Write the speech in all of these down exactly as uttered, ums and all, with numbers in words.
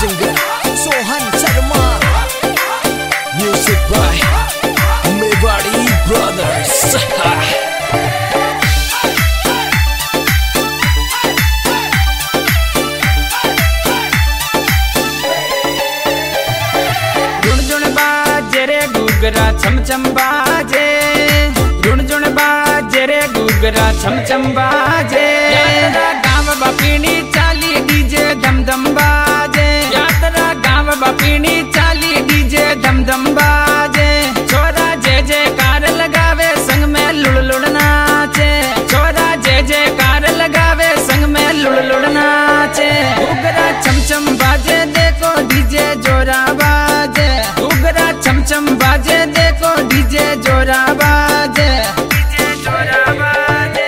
singer Sohan Sharma. Music by Mewari Brothers. गुगरा छम छम बाजे रुण जुण बाजे रे गुगरा छम छम बाजे यात्रा गाँव बापीनी चाली डीजे धम धम बाजे यात्रा गाँव बापीनी चाली डीजे धम धम बाजे छोरा जे जे कार लगावे संग में लुड़ लुड़ नाचे छोरा जे जे कार लगावे संग में लुड़ लुड़ नाचे गुगरा छम छम बाजे देखो डीजे जोरा बाजे गुगरा छम छम बाजे देखो डीजे जोरा बाजे डीजे जोरा बाजे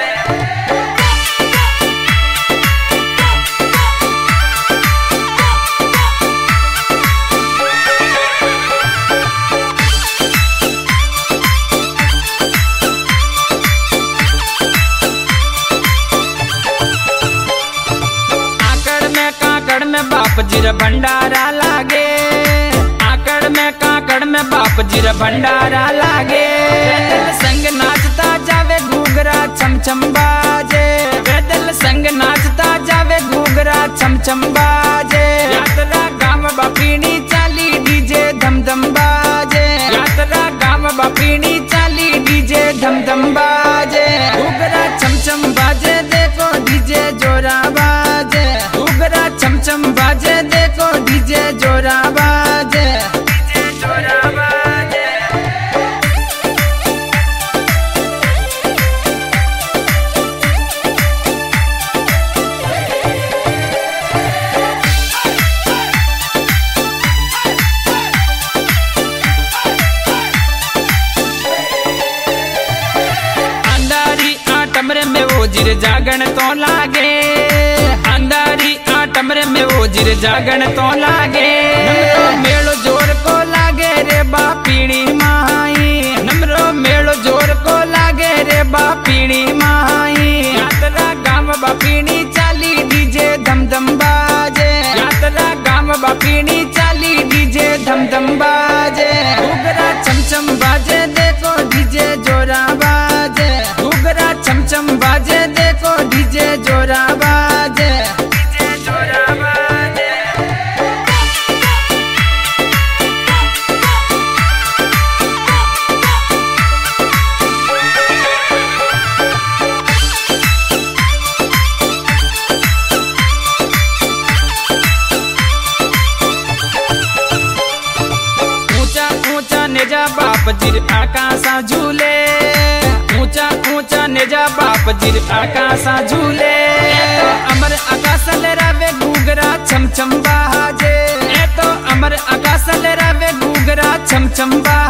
आकड़ में काकड़ में बाप जीर भंडारा लागे आकड़ में काकड़ में बाप जीर भंडारा लागे पैदल संग नाचता जावे घूगरा छम छम बाजे पैदल संग नाचता जावे घूगरा छम छम बाजे यात्रा गाँव बापीनी चाली डीजे धम धम बाजे यात्रा गाँव बापीनी चाली डीजे धम धम बाजे घूगरा छम छम बाजे देखो डीजे जोरा बाजे घूगरा छम छम बाजे देखो डीजे जोरा बाजे डीजे जोरा बाजे अंधारी आटमरे में वो जिर जागण तो लागे अंधारी आटमरे में वो जिर जागण तो लागे नमरो मेलो जोर को लागे रे बापीणी माई नमरो मेलो जोर को लागे रे बापीणी माई यात्रा गाँव बापीणी चाली डीजे धम धम बाजे यात्रा गाँव बापीणी चाली डीजे धम धम बाजे घूगरा छम छम बाजे देखो डीजे जोरा बाजे घूगरा छम छम बाजे देखो डीजे जोरा बाजे डीजे जोरा बाजे ऊंचा ऊंचा नेजा बाप जिर आकाशा झूले ऊंचा ऊंचा नेजा बाप जिर आकाशा झूले तो अमर आकाश लहरावे घूगरा छम छम बाजे तो अमर आकाश लहरावे घूगरा छम छम बाजे